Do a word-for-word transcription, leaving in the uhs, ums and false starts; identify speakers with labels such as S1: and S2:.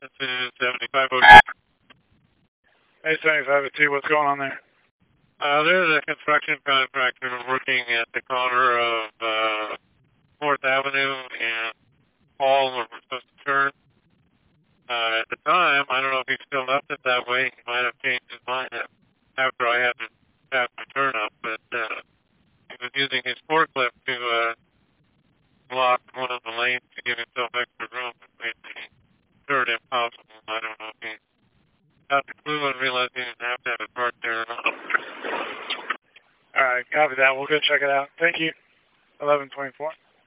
S1: This is seventy-five oh two.
S2: Hey, seventy-five oh two, what's going on there?
S1: Uh, there's a construction contractor working at the corner of uh, fourth Avenue and Paul, where we're supposed to turn. Uh, at the time, I don't know if he still left it that way. He might have changed his mind after I had to pass my turn up, but uh, he was using his forklift to uh, block one of the lanes to give himself extra room. It made the turn impossible. I don't know if he got the clue and realized he didn't have to have it parked there or not.
S2: All right, copy that. We'll go check it out. Thank you. eleven twenty-four.